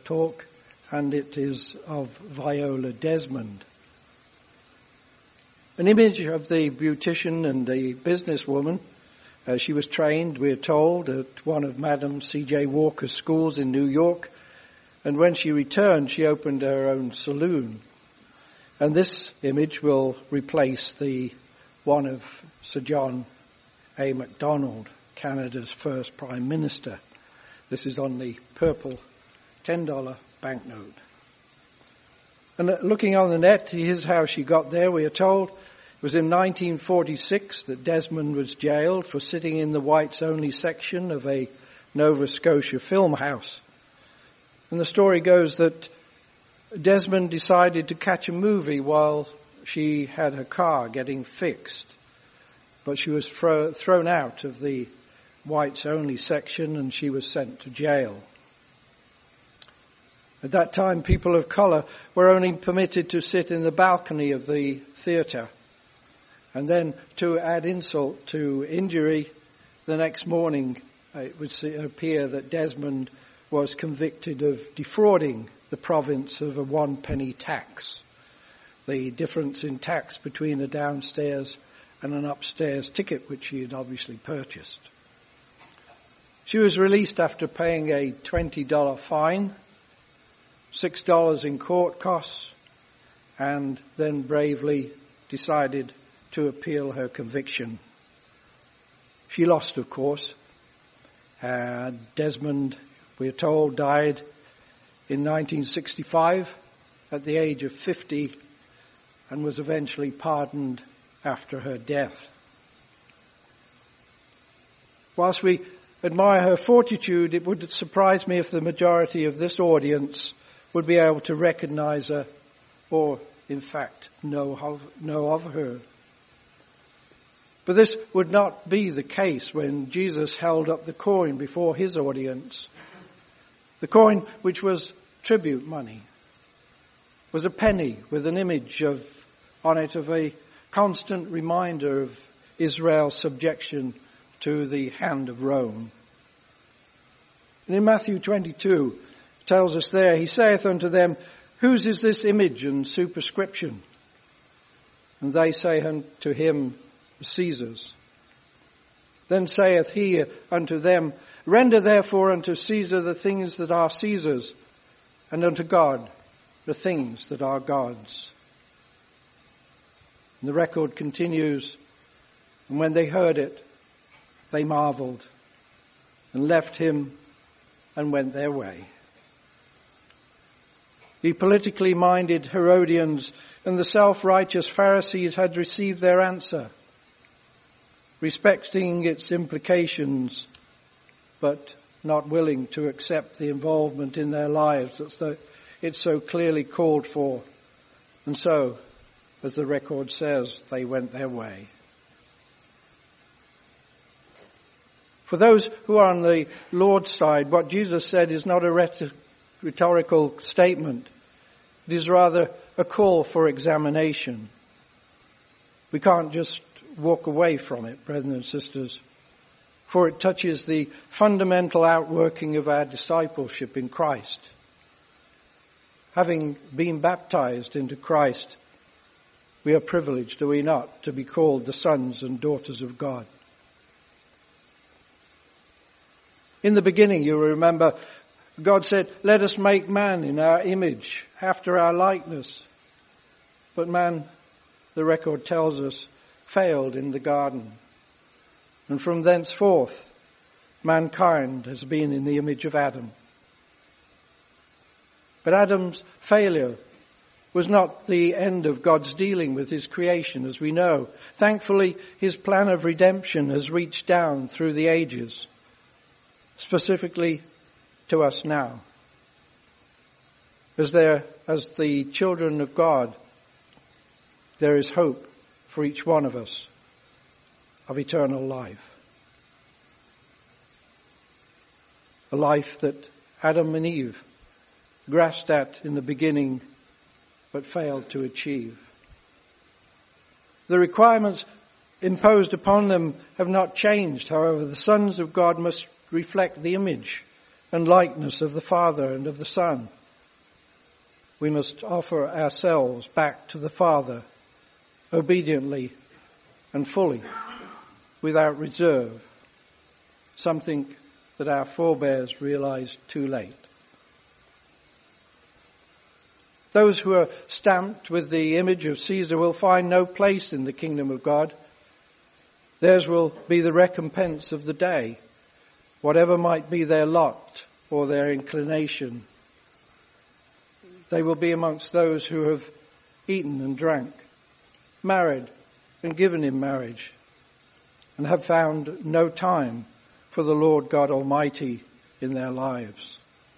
talk, and it is of Viola Desmond. An image of the beautician and the businesswoman. She was trained, we're told, at one of Madam C.J. Walker's schools in New York. And when she returned, she opened her own saloon. And this image will replace the one of Sir John A. Macdonald, Canada's first Prime Minister. This is on the purple $10 banknote. And looking on the net, here's how she got there, we are told. It was in 1946 that Desmond was jailed for sitting in the whites-only section of a Nova Scotia film house. And the story goes that Desmond decided to catch a movie while she had her car getting fixed. But she was thrown out of the whites-only section and she was sent to jail. At that time, people of colour were only permitted to sit in the balcony of the theatre. And then, to add insult to injury, the next morning it would appear that Desmond was convicted of defrauding the province of a 1-penny tax. The difference in tax between a downstairs and an upstairs ticket, which she had obviously purchased. She was released after paying a $20 fine, $6 in court costs, and then bravely decided to appeal her conviction. She lost, of course. Desmond, we're told, died in 1965 at the age of 50 and was eventually pardoned after her death. Whilst we admire her fortitude, it would surprise me if the majority of this audience would be able to recognize her or, in fact, know of her. But this would not be the case when Jesus held up the coin before his audience. The coin, which was tribute money, was a penny with an image on it of a constant reminder of Israel's subjection to the hand of Rome. And in Matthew 22, it tells us there, he saith unto them, whose is this image and superscription? And they say unto him, Caesar's. Then saith he unto them, render therefore unto Caesar the things that are Caesar's, and unto God the things that are God's. And the record continues, and when they heard it, they marveled, and left him and went their way. The politically minded Herodians and the self-righteous Pharisees had received their answer, respecting its implications, but not willing to accept the involvement in their lives that it so clearly called for. And so, as the record says, they went their way. For those who are on the Lord's side, what Jesus said is not a rhetorical statement. It is rather a call for examination. We can't just walk away from it, brethren and sisters, for it touches the fundamental outworking of our discipleship in Christ. Having been baptized into Christ, we are privileged, are we not, to be called the sons and daughters of God. In the beginning, you remember, God said, let us make man in our image, after our likeness. But man, the record tells us, failed in the garden. And from thenceforth, mankind has been in the image of Adam. But Adam's failure was not the end of God's dealing with his creation, as we know. Thankfully, his plan of redemption has reached down through the ages, specifically to us now. As the children of God, there is hope for each one of us of eternal life. A life that Adam and Eve grasped at in the beginning but failed to achieve. The requirements imposed upon them have not changed. However, the sons of God must reflect the image and likeness of the Father and of the Son. We must offer ourselves back to the Father obediently and fully, without reserve, something that our forebears realized too late. Those who are stamped with the image of Caesar will find no place in the kingdom of God. Theirs will be the recompense of the day, whatever might be their lot or their inclination. They will be amongst those who have eaten and drank, married and given in marriage, and have found no time for the Lord God Almighty in their lives.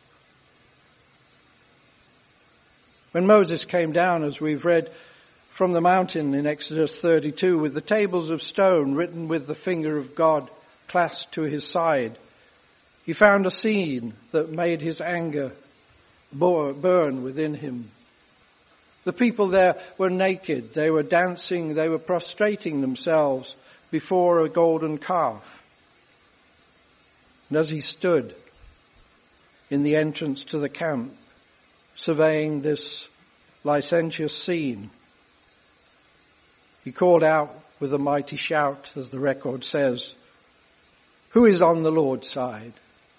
When Moses came down, as we've read, from the mountain in Exodus 32 with the tables of stone written with the finger of God clasped to his side, he found a scene that made his anger burn within him. The people there were naked, they were dancing, they were prostrating themselves before a golden calf. And as he stood in the entrance to the camp, surveying this licentious scene, he called out with a mighty shout, as the record says, "Who is on the Lord's side?"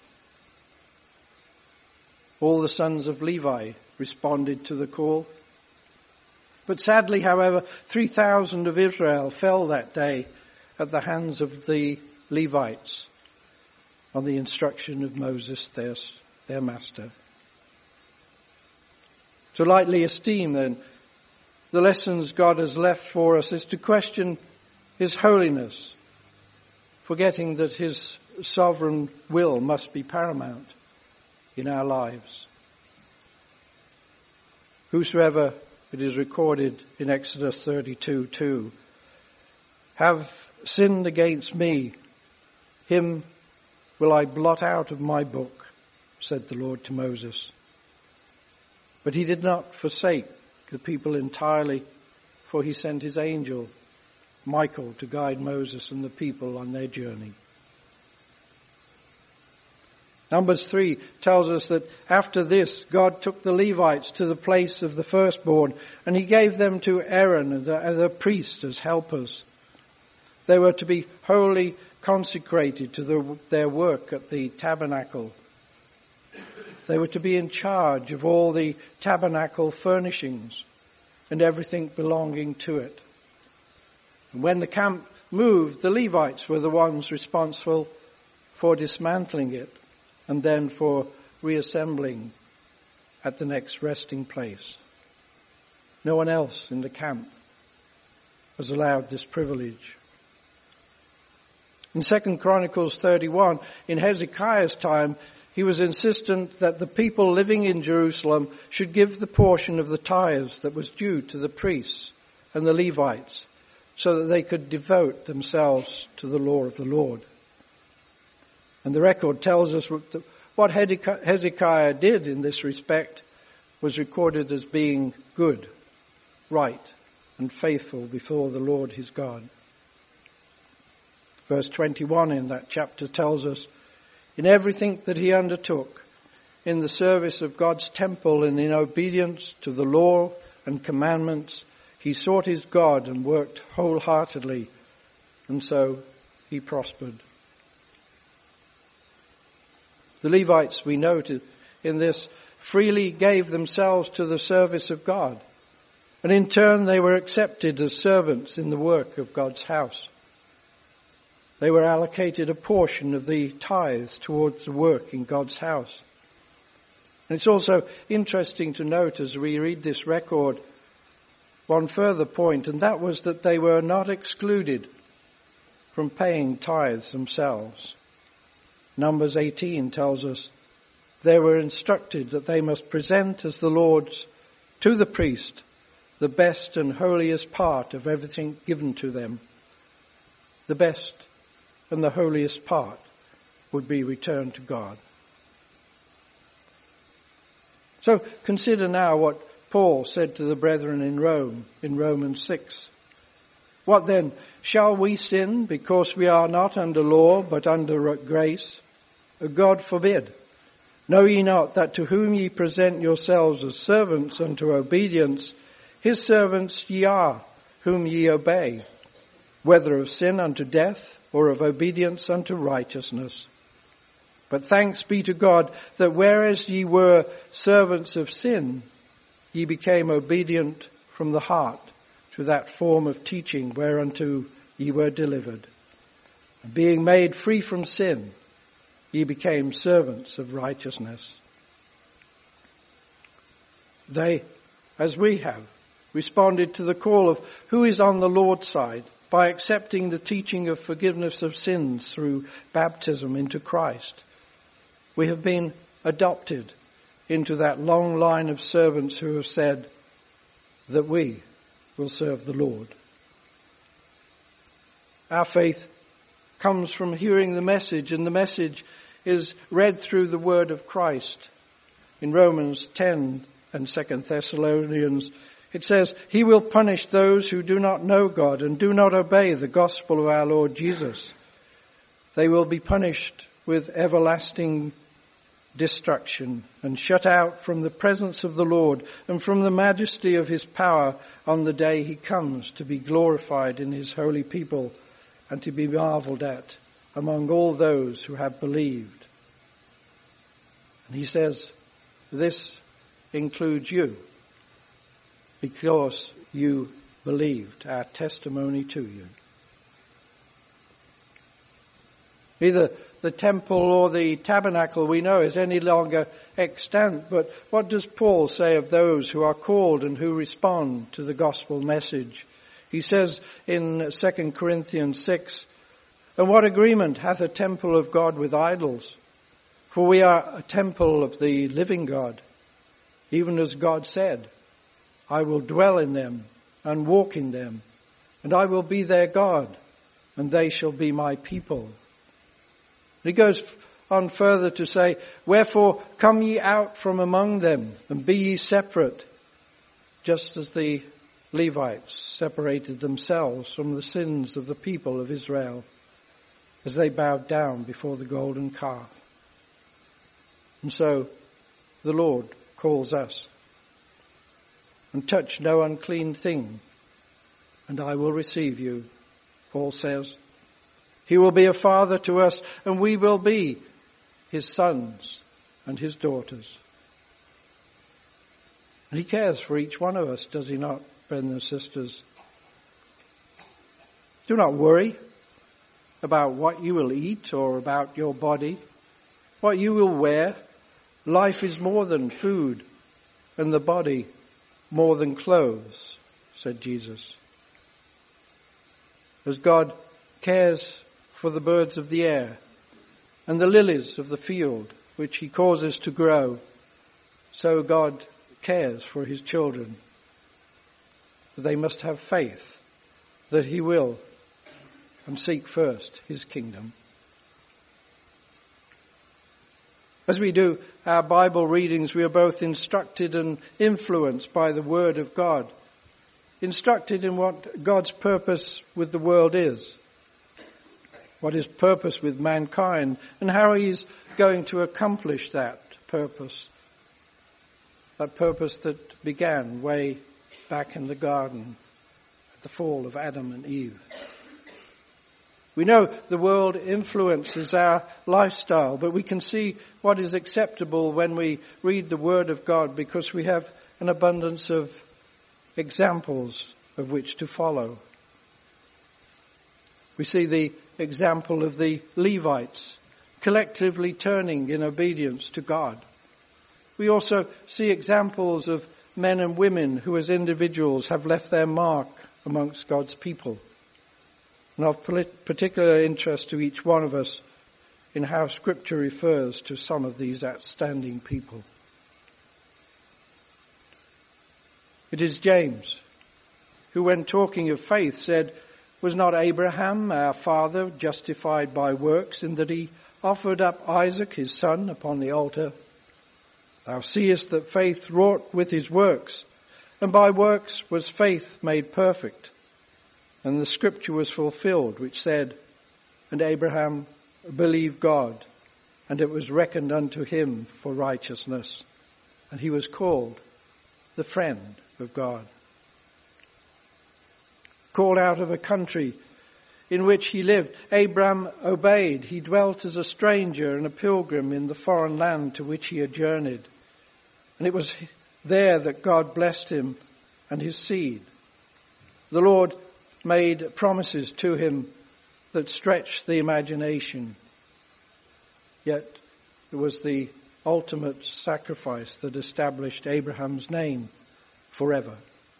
All the sons of Levi responded to the call. But sadly, however, 3,000 of Israel fell that day at the hands of the Levites on the instruction of Moses, their master. To lightly esteem, then, the lessons God has left for us is to question his holiness, forgetting that his sovereign will must be paramount in our lives. Whosoever, it is recorded in Exodus 32:2, have sinned against me, him will I blot out of my book, said the Lord to Moses. But he did not forsake the people entirely, for he sent his angel, Michael, to guide Moses and the people on their journey. Numbers 3 tells us that after this, God took the Levites to the place of the firstborn, and he gave them to Aaron and the priests as helpers. They were to be wholly consecrated to their work at the tabernacle. They were to be in charge of all the tabernacle furnishings and everything belonging to it. And when the camp moved, the Levites were the ones responsible for dismantling it and then for reassembling at the next resting place. No one else in the camp was allowed this privilege. In 2 Chronicles 31, in Hezekiah's time, he was insistent that the people living in Jerusalem should give the portion of the tithes that was due to the priests and the Levites, so that they could devote themselves to the law of the Lord. And the record tells us what Hezekiah did in this respect was recorded as being good, right, and faithful before the Lord his God. Verse 21 in that chapter tells us, in everything that he undertook, in the service of God's temple and in obedience to the law and commandments, he sought his God and worked wholeheartedly, and so he prospered. The Levites, we noted in this, freely gave themselves to the service of God, and in turn they were accepted as servants in the work of God's house. They were allocated a portion of the tithes towards the work in God's house. And it's also interesting to note as we read this record one further point, and that was that they were not excluded from paying tithes themselves. Numbers 18 tells us they were instructed that they must present as the Lord's to the priest the best and holiest part of everything given to them. The best and the holiest part would be returned to God. So consider now what Paul said to the brethren in Rome in Romans 6. What then? Shall we sin because we are not under law but under grace? God forbid. Know ye not that to whom ye present yourselves as servants unto obedience, his servants ye are, whom ye obey, whether of sin unto death, or of obedience unto righteousness? But thanks be to God that whereas ye were servants of sin, ye became obedient from the heart to that form of teaching whereunto ye were delivered. And being made free from sin, ye became servants of righteousness. They, as we have, responded to the call of who is on the Lord's side by accepting the teaching of forgiveness of sins through baptism into Christ. We have been adopted into that long line of servants who have said that we will serve the Lord. Our faith comes from hearing the message, and the message is read through the word of Christ. In Romans 10 and 2 Thessalonians, it says, "He will punish those who do not know God and do not obey the gospel of our Lord Jesus. They will be punished with everlasting destruction and shut out from the presence of the Lord and from the majesty of his power on the day he comes to be glorified in his holy people and to be marveled at among all those who have believed." And he says, this includes you, because you believed our testimony to you. Neither the temple or the tabernacle we know is any longer extant, but what does Paul say of those who are called and who respond to the gospel message? He says in 2 Corinthians 6, "And what agreement hath a temple of God with idols? For we are a temple of the living God, even as God said, I will dwell in them and walk in them, and I will be their God, and they shall be my people." And he goes on further to say, "Wherefore come ye out from among them, and be ye separate, just as the Levites separated themselves from the sins of the people of Israel, as they bowed down before the golden calf." And so the Lord calls us. "And touch no unclean thing, and I will receive you," Paul says. He will be a father to us, and we will be his sons and his daughters. And he cares for each one of us, does he not, brothers and sisters? Do not worry about what you will eat or about your body, what you will wear. Life is more than food, and the body more than clothes, said Jesus. As God cares for the birds of the air and the lilies of the field, which he causes to grow, so God cares for his children. They must have faith that he will, and seek first his kingdom. As we do our Bible readings, we are both instructed and influenced by the Word of God, instructed in what God's purpose with the world is, what his purpose with mankind, and how he's going to accomplish that purpose that began way back in the garden at the fall of Adam and Eve. We know the world influences our lifestyle, but we can see what is acceptable when we read the Word of God, because we have an abundance of examples of which to follow. We see the example of the Levites collectively turning in obedience to God. We also see examples of men and women who as individuals have left their mark amongst God's people. And of particular interest to each one of us in how Scripture refers to some of these outstanding people. It is James who, when talking of faith, said, "Was not Abraham, our father, justified by works in that he offered up Isaac his son upon the altar? Thou seest that faith wrought with his works, and by works was faith made perfect. And the scripture was fulfilled, which said, And Abraham believed God, and it was reckoned unto him for righteousness. And he was called the friend of God. Called out of a country in which he lived, Abram obeyed. He dwelt as a stranger and a pilgrim in the foreign land to which he had journeyed. And it was there that God blessed him and his seed. The Lord made promises to him that stretched the imagination. Yet it was the ultimate sacrifice that established Abraham's name forever.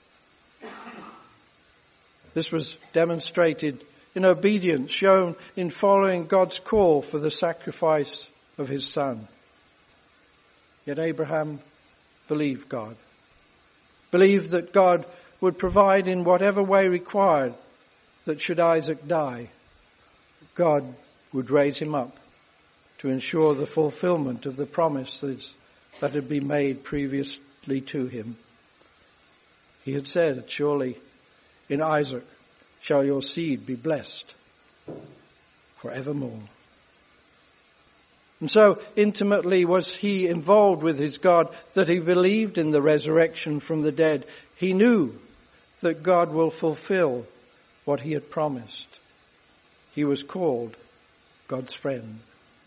This was demonstrated in obedience, shown in following God's call for the sacrifice of his son. Yet Abraham believed God, believed that God would provide in whatever way required, that should Isaac die, God would raise him up to ensure the fulfillment of the promises that had been made previously to him. He had said, surely in Isaac shall your seed be blessed forevermore. And so intimately was he involved with his God that he believed in the resurrection from the dead. He knew that God will fulfill what he had promised. He was called God's friend.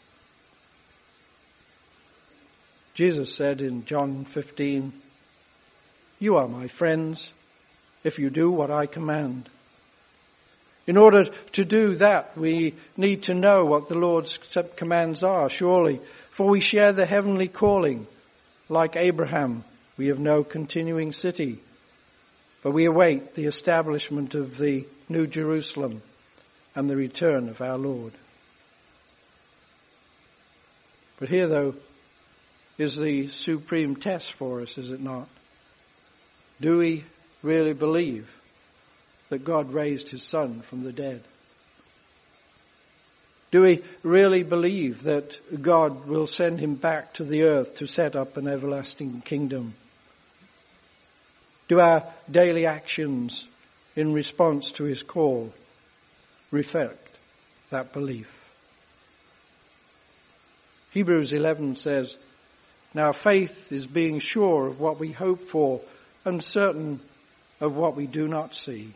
Jesus said in John 15, "You are my friends if you do what I command." In order to do that, we need to know what the Lord's commands are, surely, for we share the heavenly calling. Like Abraham, we have no continuing city, but we await the establishment of the New Jerusalem and the return of our Lord. But here, though, is the supreme test for us, is it not? Do we really believe that God raised his son from the dead? Do we really believe that God will send him back to the earth to set up an everlasting kingdom? Do our daily actions in response to his call reflect that belief? Hebrews 11 says, "Now faith is being sure of what we hope for and certain of what we do not see."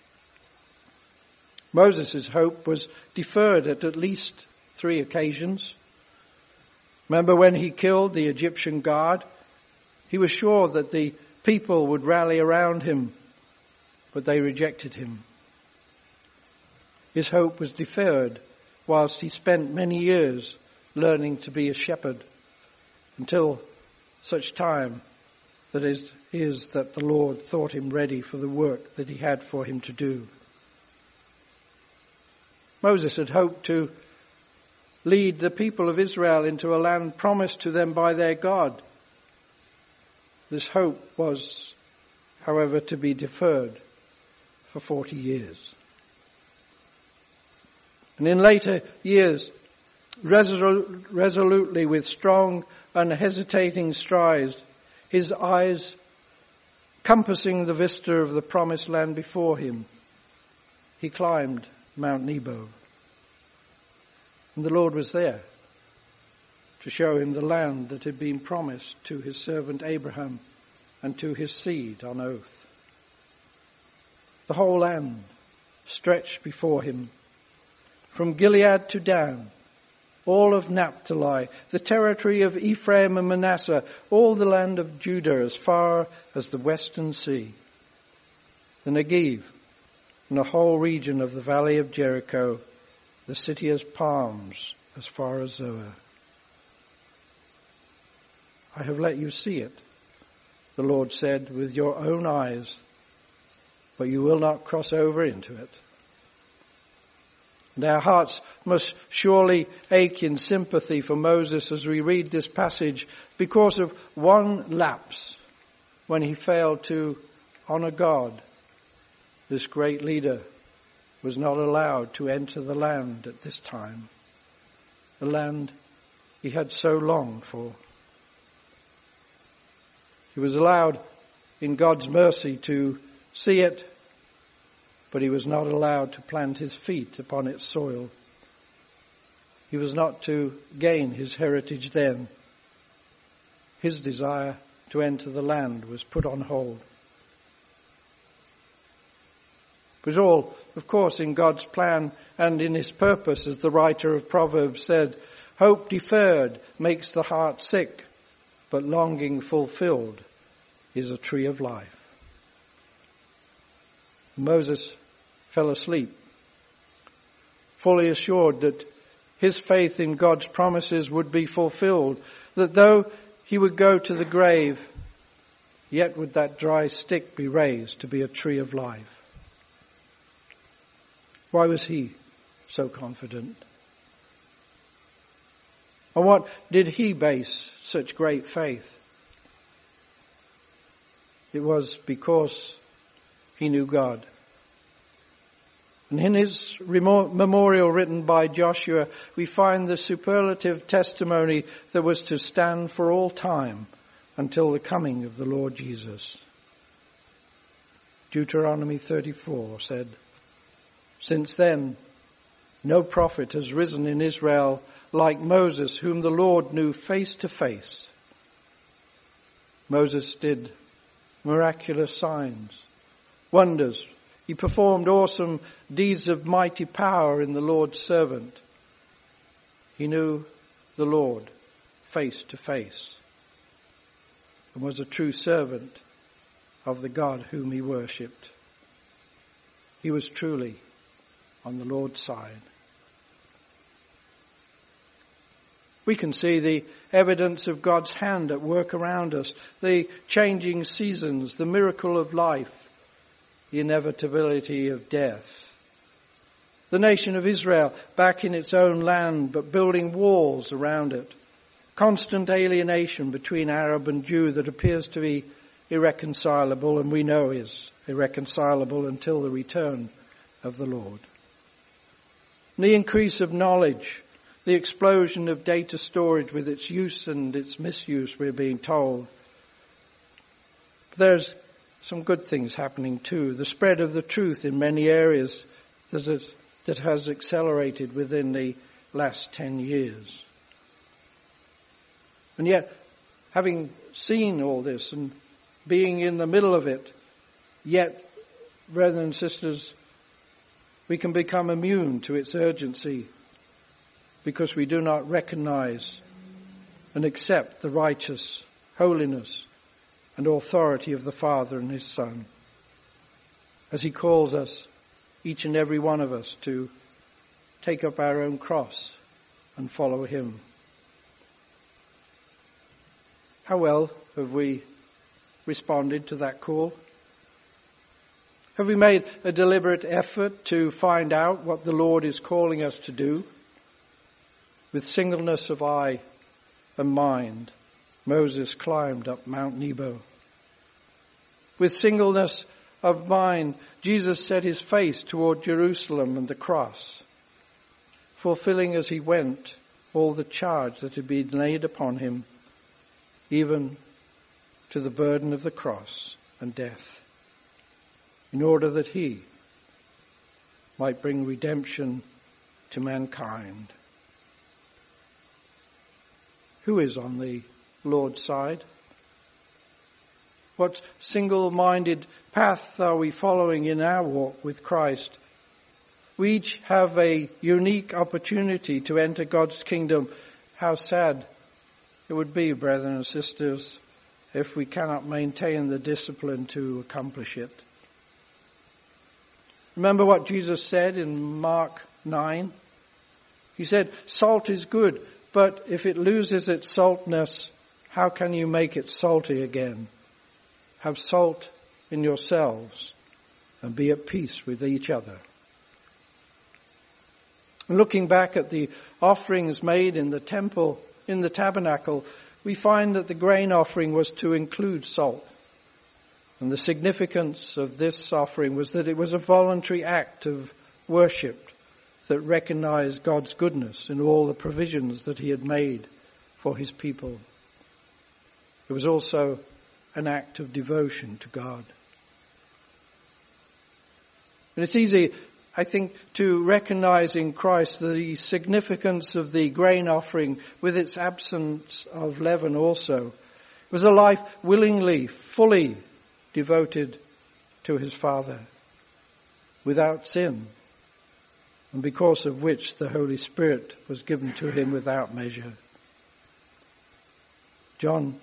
Moses' hope was deferred at least 3 occasions. Remember when he killed the Egyptian guard? He was sure that the people would rally around him, but they rejected him. His hope was deferred whilst he spent many years learning to be a shepherd, until such time that that the Lord thought him ready for the work that he had for him to do. Moses had hoped to lead the people of Israel into a land promised to them by their God. This hope was, however, to be deferred for 40 years. And in later years, resolutely with strong, unhesitating strides, his eyes compassing the vista of the promised land before him, he climbed Mount Nebo. And the Lord was there to show him the land that had been promised to his servant Abraham and to his seed on oath. The whole land stretched before him, from Gilead to Dan, all of Naphtali, the territory of Ephraim and Manasseh, all the land of Judah as far as the western sea, the Negev, and the whole region of the valley of Jericho, the city of palms as far as Zoar. I have let you see it, the Lord said, with your own eyes, but you will not cross over into it. And our hearts must surely ache in sympathy for Moses as we read this passage because of one lapse when he failed to honor God. This great leader was not allowed to enter the land at this time, the land he had so longed for. He was allowed in God's mercy to see it, but he was not allowed to plant his feet upon its soil. He was not to gain his heritage then. His desire to enter the land was put on hold. It was all, of course, in God's plan and in his purpose, as the writer of Proverbs said, hope deferred makes the heart sick, but longing fulfilled is a tree of life. Moses fell asleep, fully assured that his faith in God's promises would be fulfilled, that though he would go to the grave, yet would that dry stick be raised to be a tree of life. Why was he so confident? On what did he base such great faith? It was because he knew God. And in his memorial written by Joshua, we find the superlative testimony that was to stand for all time until the coming of the Lord Jesus. Deuteronomy 34 said, since then, no prophet has risen in Israel like Moses, whom the Lord knew face to face. Moses did miraculous signs, wonders. He performed awesome deeds of mighty power in the Lord's servant. He knew the Lord face to face and was a true servant of the God whom he worshipped. He was truly on the Lord's side. We can see the evidence of God's hand at work around us, the changing seasons, the miracle of life, the inevitability of death. The nation of Israel back in its own land, but building walls around it. Constant alienation between Arab and Jew that appears to be irreconcilable, and we know is irreconcilable until the return of the Lord. The increase of knowledge, the explosion of data storage with its use and its misuse, we're being told. But there's some good things happening too. The spread of the truth in many areas that has accelerated within the last 10 years. And yet, having seen all this and being in the middle of it, yet, brothers and sisters, we can become immune to its urgency because we do not recognize and accept the righteous holiness and authority of the Father and his Son, as he calls us, each and every one of us, to take up our own cross and follow him. How well have we responded to that call? Have we made a deliberate effort to find out what the Lord is calling us to do? With singleness of eye and mind, Moses climbed up Mount Nebo. With singleness of mind, Jesus set his face toward Jerusalem and the cross, fulfilling as he went all the charge that had been laid upon him, even to the burden of the cross and death, in order that he might bring redemption to mankind. Who is on the Lord's side? What single-minded path are we following in our walk with Christ? We each have a unique opportunity to enter God's kingdom. How sad it would be, brethren and sisters, if we cannot maintain the discipline to accomplish it. Remember what Jesus said in Mark 9? He said, salt is good, but if it loses its saltness, how can you make it salty again? Have salt in yourselves and be at peace with each other. Looking back at the offerings made in the temple, in the tabernacle, we find that the grain offering was to include salt. And the significance of this offering was that it was a voluntary act of worship that recognized God's goodness in all the provisions that he had made for his people. It was also an act of devotion to God. And it's easy I think, to recognize in Christ the significance of the grain offering with its absence of leaven also. It was a life willingly, fully devoted to his Father, without sin, and because of which the Holy Spirit was given to him without measure. John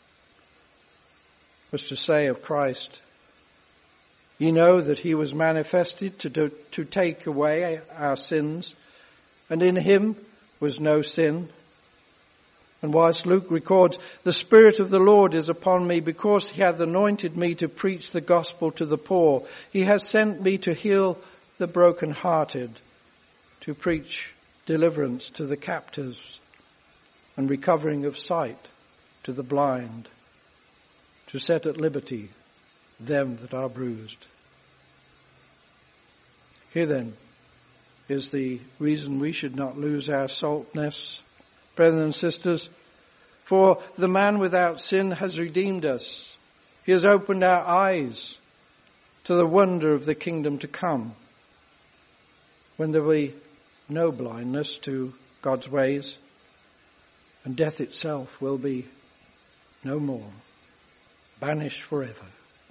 was to say of Christ, "Ye know that he was manifested to take away our sins, and in him was no sin." And whilst Luke records, "The Spirit of the Lord is upon me, because he hath anointed me to preach the gospel to the poor. He has sent me to heal the brokenhearted, to preach deliverance to the captives, and recovering of sight to the blind, to set at liberty them that are bruised." Here then is the reason we should not lose our saltness, brethren and sisters. For the man without sin has redeemed us. He has opened our eyes to the wonder of the kingdom to come, when there will be no blindness to God's ways, and death itself will be no more, banished forever.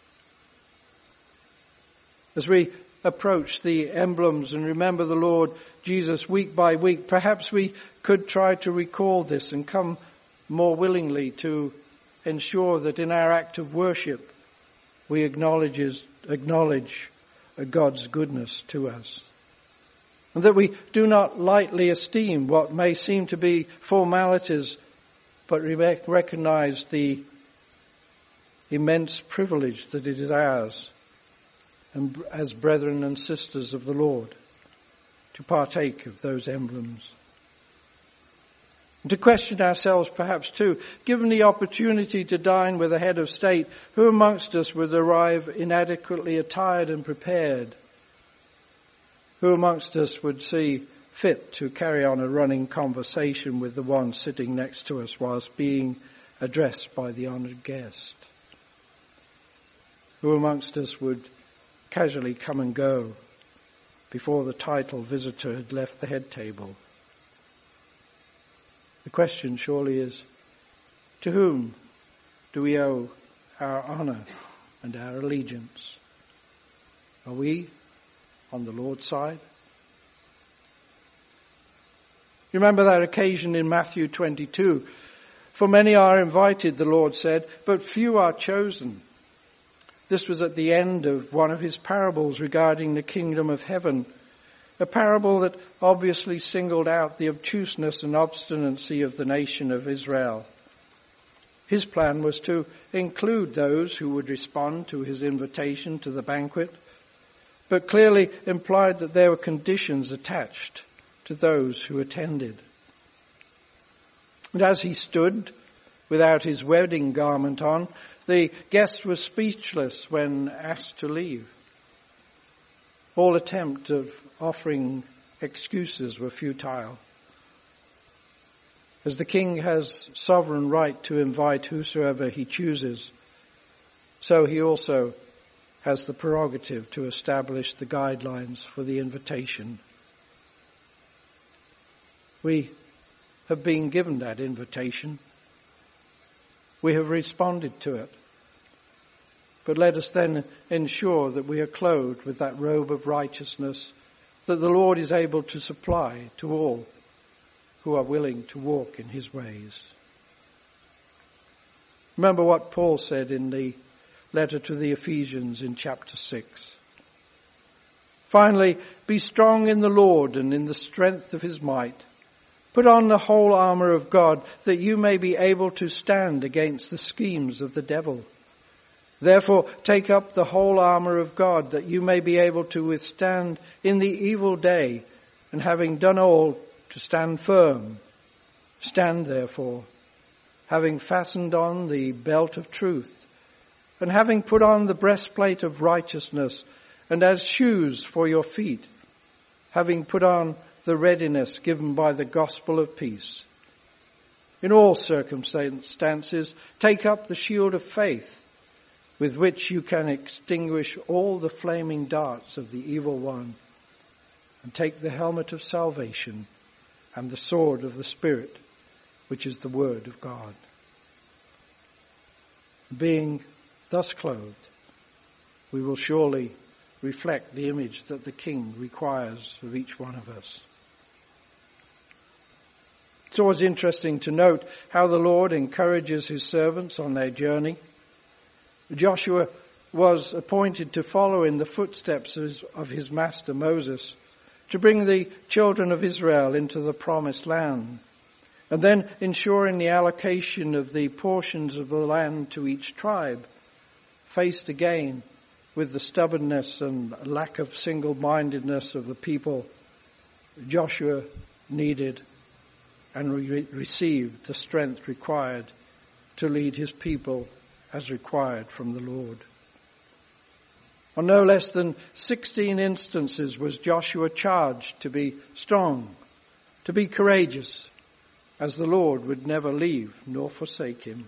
As we approach the emblems and remember the Lord Jesus week by week, perhaps we could try to recall this and come more willingly to ensure that in our act of worship we acknowledge God's goodness to us, and that we do not lightly esteem what may seem to be formalities, but recognize the immense privilege that it is ours, and as brethren and sisters of the Lord, to partake of those emblems. And to question ourselves perhaps too, given the opportunity to dine with a head of state, who amongst us would arrive inadequately attired and prepared? Who amongst us would see fit to carry on a running conversation with the one sitting next to us whilst being addressed by the honoured guest? Who amongst us would casually come and go before the titled visitor had left the head table? The question surely is, to whom do we owe our honour and our allegiance? Are we on the Lord's side? You remember that occasion in Matthew 22? "For many are invited," the Lord said, "but few are chosen." This was at the end of one of his parables regarding the kingdom of heaven, a parable that obviously singled out the obtuseness and obstinacy of the nation of Israel. His plan was to include those who would respond to his invitation to the banquet, but clearly implied that there were conditions attached to those who attended. And as he stood without his wedding garment on, the guest was speechless when asked to leave. All attempt of offering excuses were futile. As the king has sovereign right to invite whosoever he chooses, so he also has the prerogative to establish the guidelines for the invitation. We have been given that invitation. We have responded to it. But let us then ensure that we are clothed with that robe of righteousness that the Lord is able to supply to all who are willing to walk in his ways. Remember what Paul said in the letter to the Ephesians in chapter 6. "Finally, be strong in the Lord and in the strength of his might. Put on the whole armour of God, that you may be able to stand against the schemes of the devil. Therefore, take up the whole armour of God, that you may be able to withstand in the evil day, and having done all, to stand firm. Stand therefore, having fastened on the belt of truth, and having put on the breastplate of righteousness, and as shoes for your feet, having put on the readiness given by the gospel of peace. In all circumstances, take up the shield of faith, with which you can extinguish all the flaming darts of the evil one, and take the helmet of salvation and the sword of the Spirit, which is the word of God. Being thus clothed, we will surely reflect the image that the King requires of each one of us. It's always interesting to note how the Lord encourages his servants on their journey. Joshua was appointed to follow in the footsteps of his master Moses, to bring the children of Israel into the promised land, and then ensuring the allocation of the portions of the land to each tribe, faced again with the stubbornness and lack of single-mindedness of the people. Joshua needed and received the strength required to lead his people as required from the Lord. On no less than 16 instances was Joshua charged to be strong, to be courageous, as the Lord would never leave nor forsake him.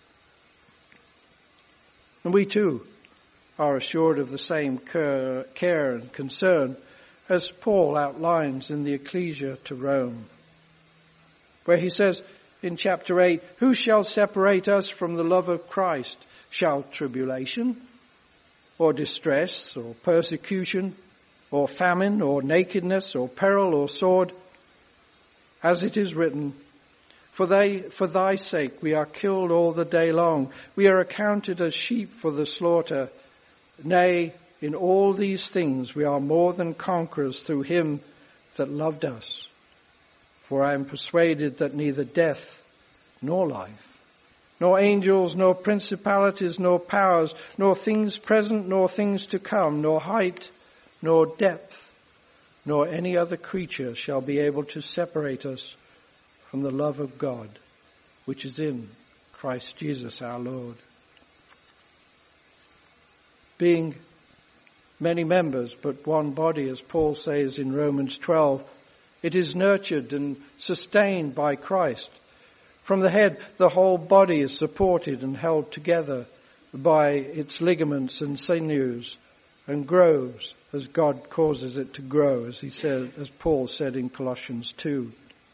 And we too are assured of the same care and concern as Paul outlines in the Ecclesia to Rome, where he says in chapter 8, "Who shall separate us from the love of Christ? Shall tribulation, or distress, or persecution, or famine, or nakedness, or peril, or sword? As it is written, for thy sake we are killed all the day long. We are accounted as sheep for the slaughter. Nay, in all these things we are more than conquerors through him that loved us. For I am persuaded that neither death nor life, nor angels, nor principalities, nor powers, nor things present, nor things to come, nor height, nor depth, nor any other creature shall be able to separate us from the love of God, which is in Christ Jesus our Lord." Being many members, but one body, as Paul says in Romans 12, it is nurtured and sustained by Christ. From the head, the whole body is supported and held together by its ligaments and sinews, and grows as God causes it to grow, as Paul said in Colossians 2.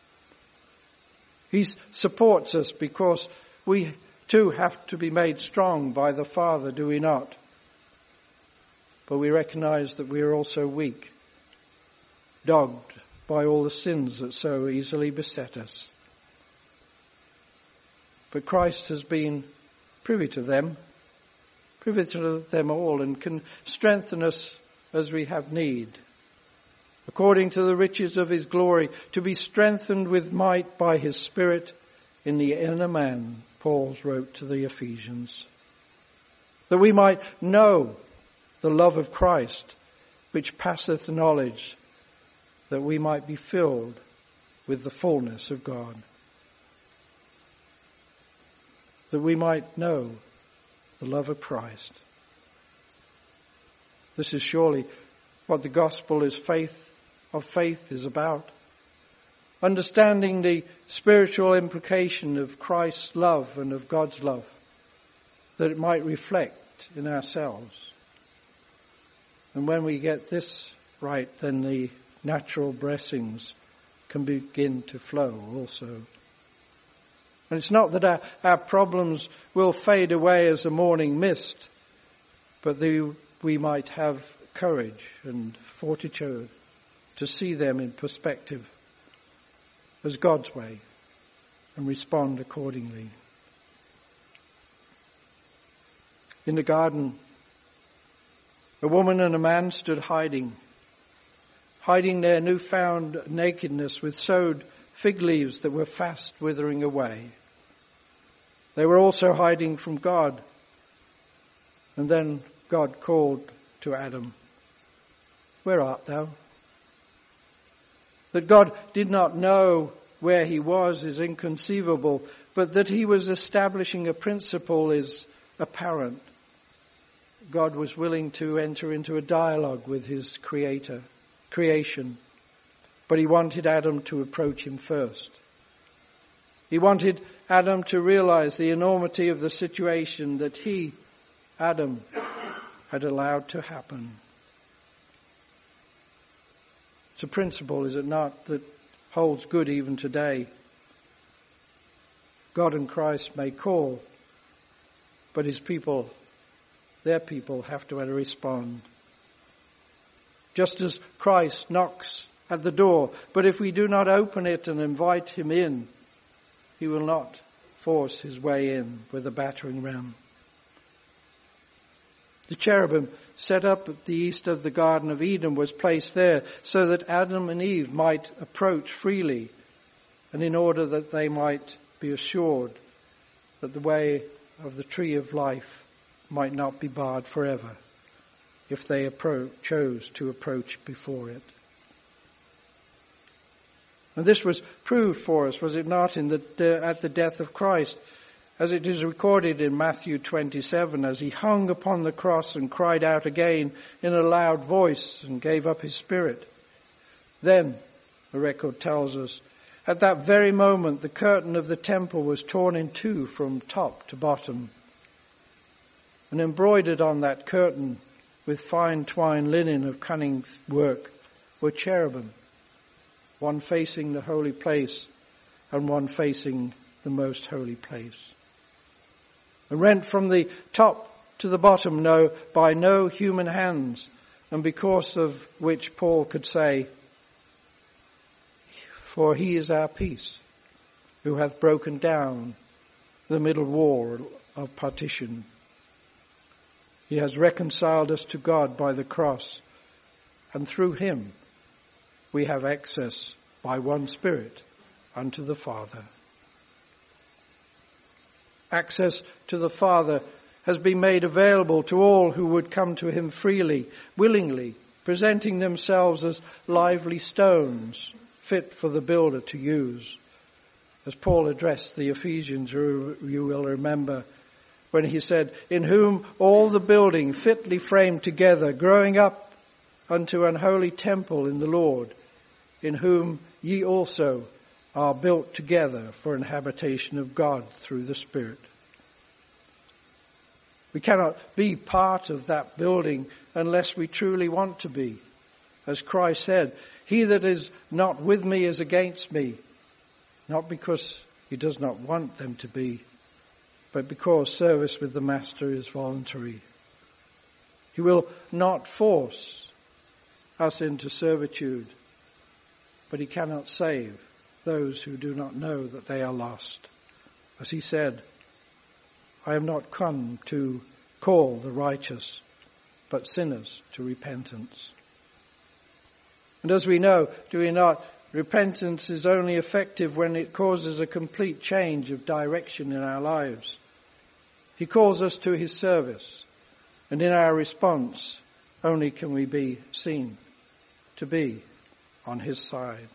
He supports us because we too have to be made strong by the Father, do we not? But we recognize that we are also weak, dogged by all the sins that so easily beset us. But Christ has been privy to them all, and can strengthen us as we have need, according to the riches of his glory, to be strengthened with might by his Spirit in the inner man, Paul wrote to the Ephesians, that we might know the love of Christ, which passeth knowledge, that we might be filled with the fullness of God. That we might know the love of Christ. This is surely what the gospel of faith is about. Understanding the spiritual implication of Christ's love and of God's love, that it might reflect in ourselves. And when we get this right, then the natural blessings can begin to flow also. And it's not that our problems will fade away as a morning mist, but we might have courage and fortitude to see them in perspective as God's way and respond accordingly. In the garden, a woman and a man stood hiding their newfound nakedness with sewed fig leaves that were fast withering away. They were also hiding from God. And then God called to Adam, "Where art thou?" That God did not know where he was is inconceivable, but that he was establishing a principle is apparent. God was willing to enter into a dialogue with his creation, but he wanted Adam to approach him first. He wanted Adam to realize the enormity of the situation that he, Adam, had allowed to happen. It's a principle, is it not, that holds good even today. God and Christ may call, but his people, their people, have to respond. Just as Christ knocks at the door, but if we do not open it and invite him in, he will not force his way in with a battering ram. The cherubim set up at the east of the Garden of Eden was placed there so that Adam and Eve might approach freely, and in order that they might be assured that the way of the tree of life might not be barred forever if they chose to approach before it. And this was proved for us, was it not, at the death of Christ, as it is recorded in Matthew 27, as he hung upon the cross and cried out again in a loud voice and gave up his spirit. Then, the record tells us, at that very moment the curtain of the temple was torn in two from top to bottom. And embroidered on that curtain with fine twined linen of cunning work were cherubim, one facing the holy place and one facing the most holy place. And rent from the top to the bottom, by no human hands, and because of which Paul could say, for he is our peace, who hath broken down the middle wall of partition. He has reconciled us to God by the cross, and through him we have access by one Spirit unto the Father. Access to the Father has been made available to all who would come to him freely, willingly, presenting themselves as lively stones, fit for the builder to use. As Paul addressed the Ephesians, you will remember, when he said, in whom all the building fitly framed together, growing up unto an holy temple in the Lord, in whom ye also are built together for an habitation of God through the Spirit. We cannot be part of that building unless we truly want to be. As Christ said, he that is not with me is against me, not because he does not want them to be, but because service with the Master is voluntary. He will not force us into servitude, but he cannot save those who do not know that they are lost. As he said, I am not come to call the righteous, but sinners to repentance. And as we know, do we not, repentance is only effective when it causes a complete change of direction in our lives. He calls us to his service, and in our response, only can we be seen to be on his side.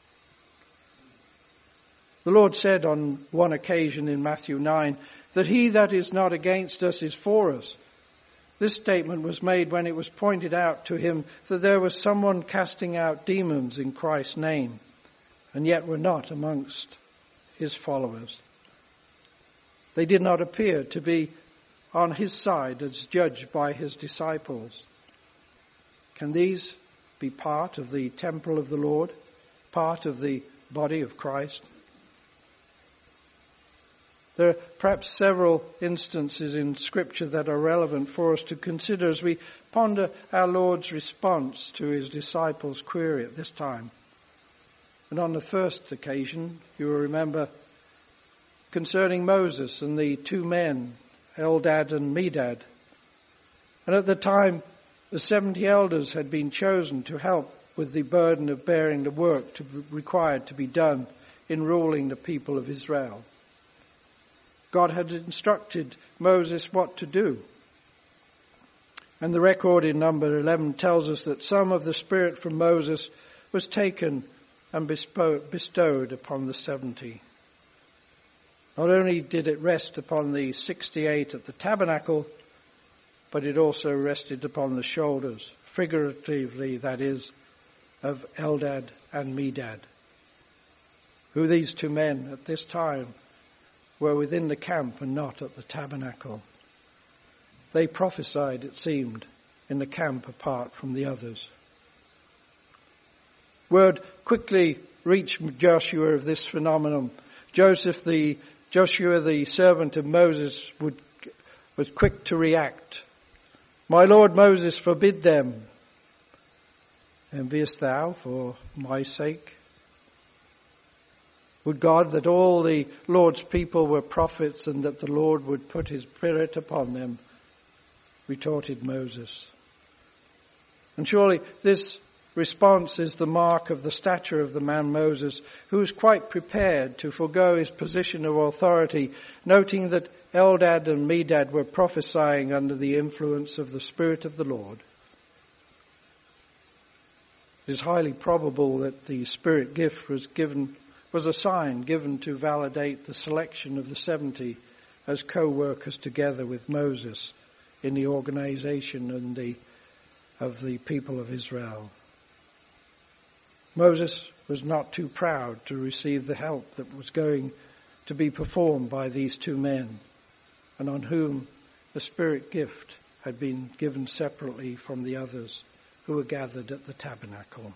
The Lord said on one occasion in Matthew 9 that he that is not against us is for us. This statement was made when it was pointed out to him that there was someone casting out demons in Christ's name, and yet were not amongst his followers. They did not appear to be on his side as judged by his disciples. Can these be part of the temple of the Lord, part of the body of Christ? There are perhaps several instances in Scripture that are relevant for us to consider as we ponder our Lord's response to his disciples' query at this time. And on the first occasion, you will remember, concerning Moses and the two men, Eldad and Medad. And at the time, the 70 elders had been chosen to help with the burden of bearing the work required to be done in ruling the people of Israel. God had instructed Moses what to do. And the record in number 11 tells us that some of the Spirit from Moses was taken and bestowed upon the 70. Not only did it rest upon the 68 at the tabernacle, but it also rested upon the shoulders, figuratively that is, of Eldad and Medad, who these two men at this time were within the camp and not at the tabernacle. They prophesied, it seemed, in the camp apart from the others. Word quickly reached Joshua of this phenomenon. Joshua, the servant of Moses, was quick to react. "My lord Moses, forbid them. Enviest thou for my sake? Would God that all the Lord's people were prophets and that the Lord would put his spirit upon them," retorted Moses. And surely this response is the mark of the stature of the man Moses, who was quite prepared to forego his position of authority, noting that Eldad and Medad were prophesying under the influence of the Spirit of the Lord. It is highly probable that the Spirit gift was a sign given to validate the selection of the 70 as co-workers together with Moses in the organization of the people of Israel. Moses was not too proud to receive the help that was going to be performed by these two men, and on whom the Spirit gift had been given separately from the others who were gathered at the tabernacle.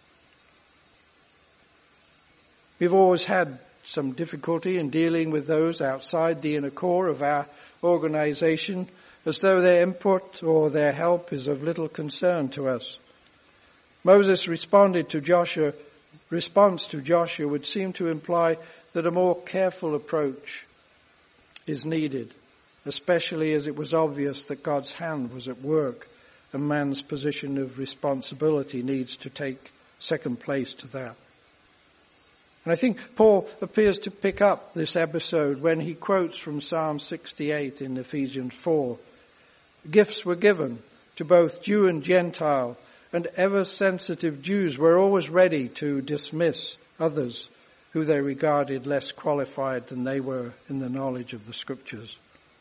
We've always had some difficulty in dealing with those outside the inner core of our organization, as though their input or their help is of little concern to us. Moses' response to Joshua would seem to imply that a more careful approach is needed, especially as it was obvious that God's hand was at work and man's position of responsibility needs to take second place to that. And I think Paul appears to pick up this episode when he quotes from Psalm 68 in Ephesians 4. "Gifts were given to both Jew and Gentile, and ever-sensitive Jews were always ready to dismiss others who they regarded less qualified than they were in the knowledge of the Scriptures."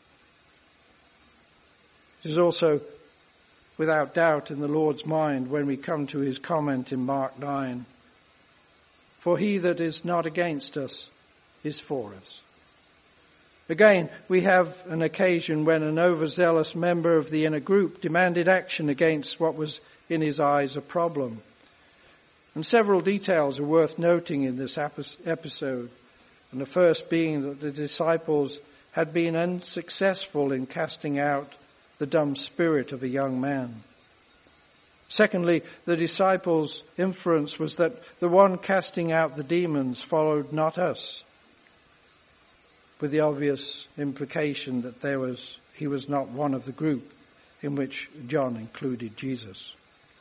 It is also without doubt in the Lord's mind when we come to his comment in Mark 9, "For he that is not against us is for us." Again, we have an occasion when an overzealous member of the inner group demanded action against what was in his eyes a problem. And several details are worth noting in this episode. And the first being that the disciples had been unsuccessful in casting out the dumb spirit of a young man. Secondly, the disciples' inference was that the one casting out the demons followed not us, with the obvious implication that he was not one of the group in which John included Jesus.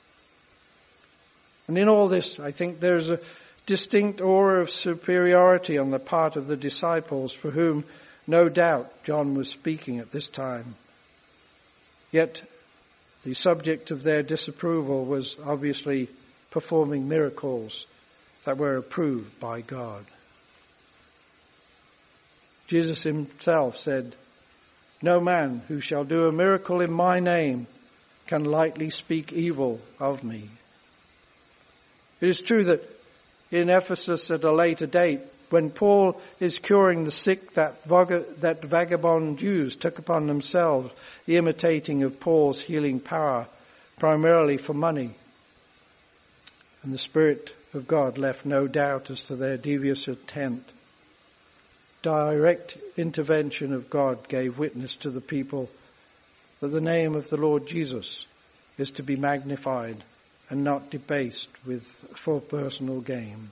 And in all this, I think there's a distinct aura of superiority on the part of the disciples, for whom no doubt John was speaking at this time. Yet the subject of their disapproval was obviously performing miracles that were approved by God. Jesus himself said, "No man who shall do a miracle in my name can lightly speak evil of me." It is true that in Ephesus at a later date, when Paul is curing the sick, that vagabond Jews took upon themselves the imitating of Paul's healing power, primarily for money. And the Spirit of God left no doubt as to their devious intent. Direct intervention of God gave witness to the people that the name of the Lord Jesus is to be magnified and not debased for personal gain.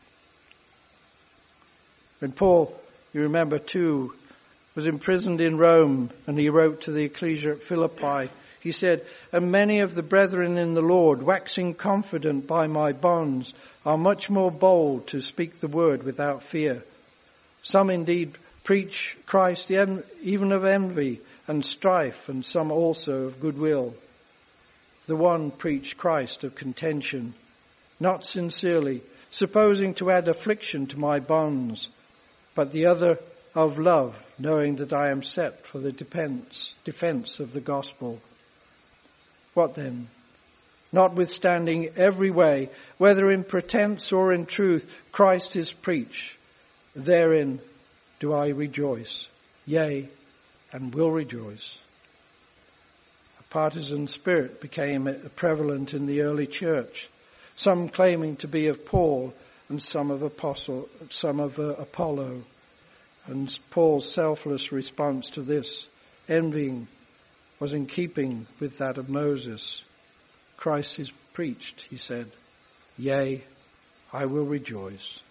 When Paul, you remember too, was imprisoned in Rome and he wrote to the ecclesia at Philippi, he said, "And many of the brethren in the Lord, waxing confident by my bonds, are much more bold to speak the word without fear. Some indeed preach Christ even of envy and strife, and some also of goodwill. The one preached Christ of contention, not sincerely, supposing to add affliction to my bonds, but the other of love, knowing that I am set for the defense of the gospel. What then? Notwithstanding every way, whether in pretense or in truth, Christ is preached. Therein do I rejoice, yea, and will rejoice." A partisan spirit became prevalent in the early church, some claiming to be of Paul and some of Apollo. And Paul's selfless response to this envying was in keeping with that of Moses. Christ is preached, he said, yea, I will rejoice.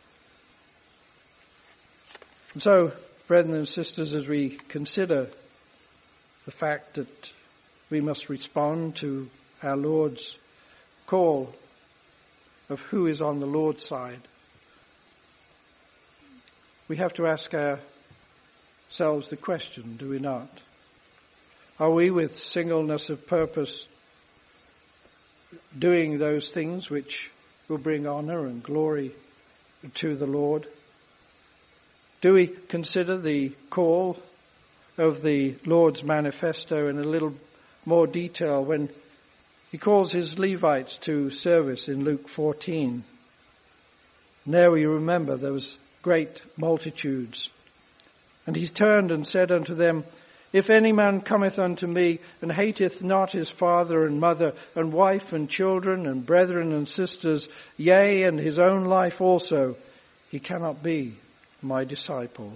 And so, brethren and sisters, as we consider the fact that we must respond to our Lord's call of who is on the Lord's side, we have to ask ourselves the question, do we not? Are we with singleness of purpose doing those things which will bring honor and glory to the Lord? Do we consider the call of the Lord's manifesto in a little more detail when he calls his Levites to service in Luke 14? And there we remember there was great multitudes. And he turned and said unto them, if any man cometh unto me and hateth not his father and mother and wife and children and brethren and sisters, yea, and his own life also, he cannot be my disciple.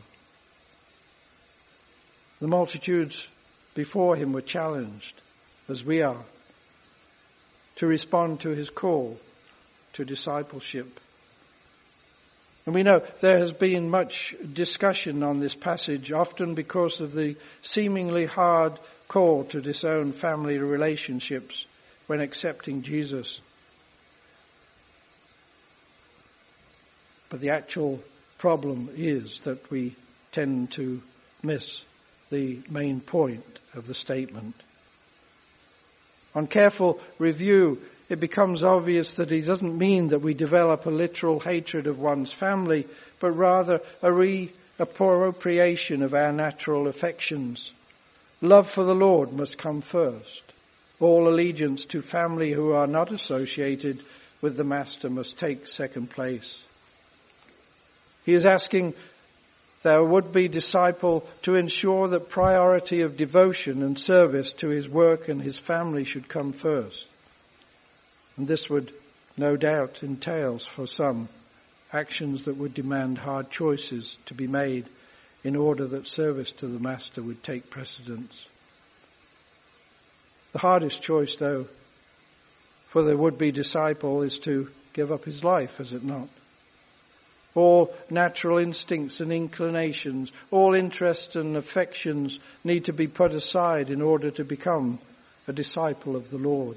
The multitudes before him were challenged, as we are, to respond to his call to discipleship. And we know there has been much discussion on this passage, often because of the seemingly hard call to disown family relationships when accepting Jesus. But the actual problem is that we tend to miss the main point of the statement. On careful review, it becomes obvious that he doesn't mean that we develop a literal hatred of one's family, but rather a reappropriation of our natural affections. Love for the Lord must come first. All allegiance to family who are not associated with the Master must take second place. He is asking their would-be disciple to ensure that priority of devotion and service to his work and his family should come first. And this would no doubt entails for some actions that would demand hard choices to be made in order that service to the Master would take precedence. The hardest choice, though, for the would-be disciple is to give up his life, is it not? All natural instincts and inclinations, all interests and affections need to be put aside in order to become a disciple of the Lord.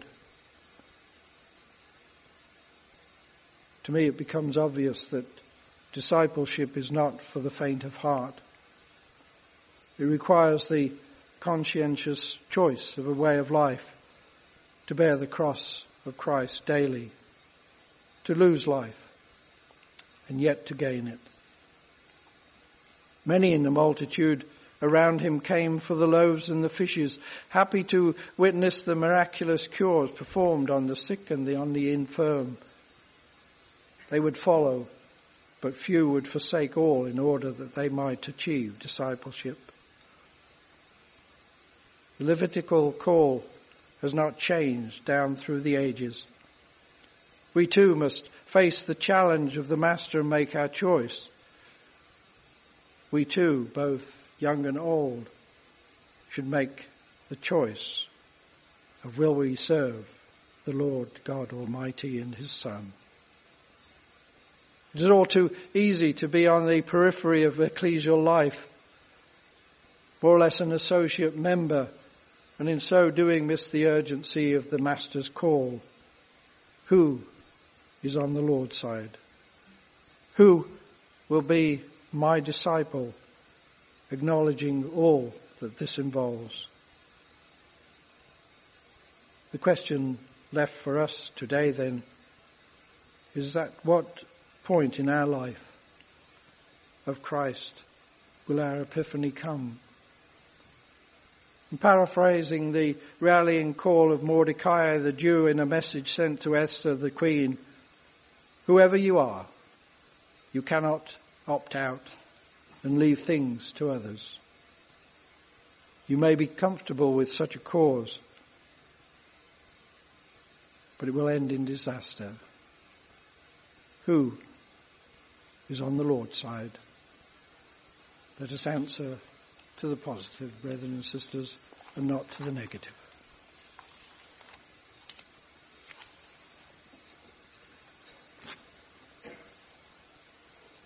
To me, it becomes obvious that discipleship is not for the faint of heart. It requires the conscientious choice of a way of life to bear the cross of Christ daily, to lose life, and yet to gain it. Many in the multitude around him came for the loaves and the fishes, happy to witness the miraculous cures performed on the sick and on the infirm. They would follow, but few would forsake all in order that they might achieve discipleship. The Levitical call has not changed down through the ages. We too must face the challenge of the Master and make our choice. We too, both young and old, should make the choice of will we serve the Lord God Almighty and his Son. It is all too easy to be on the periphery of ecclesial life, more or less an associate member, and in so doing miss the urgency of the Master's call. Who is on the Lord's side? Who will be my disciple, acknowledging all that this involves? The question left for us today then is at what point in our life of Christ will our epiphany come? And paraphrasing the rallying call of Mordecai the Jew in a message sent to Esther the queen, whoever you are, you cannot opt out and leave things to others. You may be comfortable with such a cause, but it will end in disaster. Who is on the Lord's side? Let us answer to the positive, brethren and sisters, and not to the negative.